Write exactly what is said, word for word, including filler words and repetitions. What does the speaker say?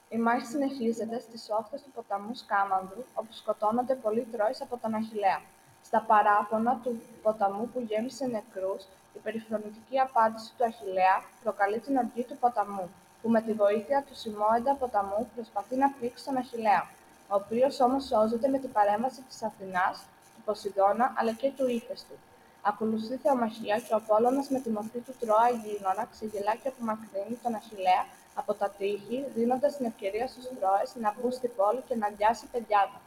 Η μάχη συνεχίζεται στις όχθες του ποταμού Σκάμανδρου, όπου σκοτώνονται πολλοί Τρόες από τον Αχιλλέα. Στα παράπονα του ποταμού που γέμισε νεκρούς, η περιφρονητική απάντηση του Αχιλλέα προκαλεί την οργή του ποταμού, που με τη βοήθεια του Σιμώεντα ποταμού προσπαθεί να πλήξει τον Αχιλλέα, ο οποίος όμως σώζεται με την παρέμβαση της Αθηνάς, του Ποσειδώνα αλλά και του ύφεστου. Ακολουθεί θεομαχία και ο Απόλλωνας με τη μορφή του Τρώα Γείλονα ξεγελά και απομακρύνει τον Αχιλλέα από τα τείχη, δίνοντας την ευκαιρία στους Τρόες να μπουν στην πόλη και να αδειάσει η πεδιάδα.